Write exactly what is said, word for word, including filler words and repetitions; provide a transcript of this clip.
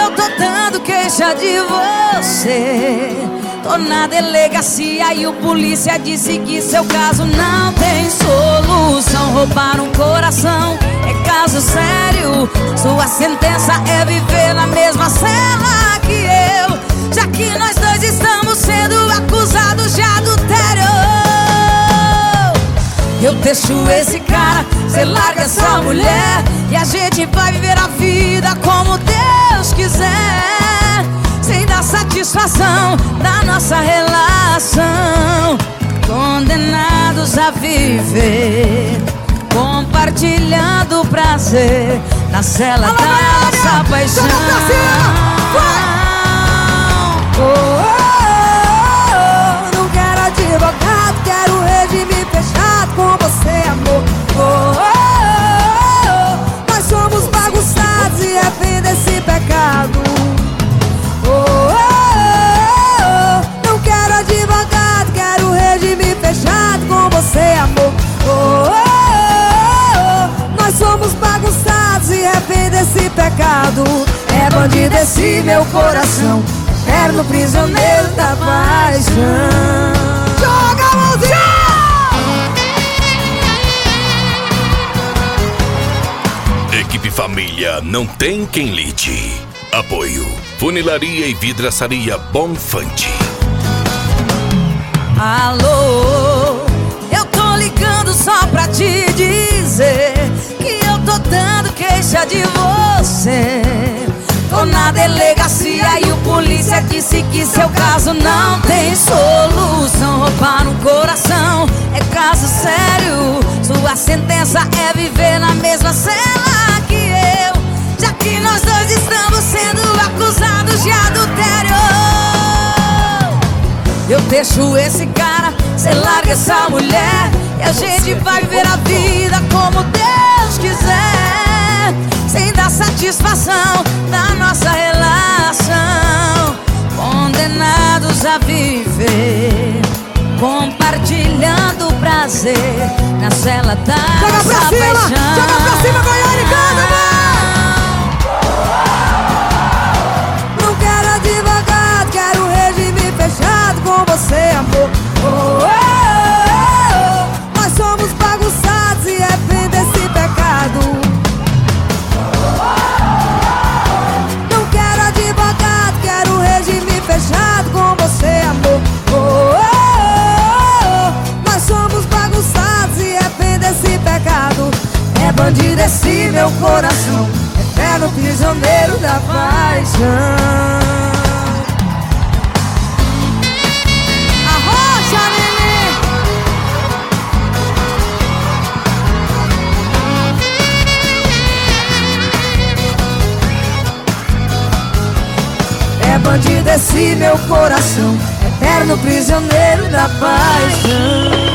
eu tô dando queixa de você. Tô na delegacia e o polícia disse que seu caso não tem solução. Roubar um coração é caso sério. Sua sentença é viver na mesma cela que eu, já que nós dois estamos sendo acusados de adultério. Eu deixo esse cara, cê larga essa mulher, e a gente vai viver a vida como Deus quiser, sem dar satisfação da nossa relação. Condenados a viver, compartilhando o prazer na cela Alô, da Goiânia! nossa paixão. Vamos pra cima! Vai! Oh, oh, oh, não quero advogado, quero regime fechado com você, amor. Oh, oh, oh, nós somos bagunçados e refém desse pecado. Oh, oh, oh, não quero advogado, quero regime fechado com você, amor. Oh, oh, oh, nós somos bagunçados e refém desse pecado. É bandido esse meu coração, eterno prisioneiro da paixão. Joga a mãozinha! Equipe Família, não tem quem lide. Apoio: Funilaria e Vidraçaria Bonfante. Alô, eu tô ligando só pra te dizer que eu tô dando queixa de você. Tô na delegacia e o polícia disse que seu caso não tem solução. Roubar um coração é caso sério. Sua sentença é viver na mesma cela que eu, já que nós dois estamos sendo acusados de adultério. Eu deixo esse cara, cê larga essa mulher, e a gente vai viver a vida como Deus quiser, sem dar satisfação da nossa relação. Condenados a viver, compartilhando o prazer na cela da Joga nossa pra cima! paixão. Joga pra cima, Goiânia, e canta, vai! Não quero advogado, quero regime fechado com você, amor. Oh, oh, oh, oh, nós somos bagunçados e refém desse pecado. Não quero advogado, quero regime fechado com você, amor. Oh, oh, oh, oh, nós somos bagunçados e refém desse pecado. É bandido esse meu coração, eterno prisioneiro da paixão. Arrocha, neném! É bandido esse meu coração, eterno prisioneiro da paixão.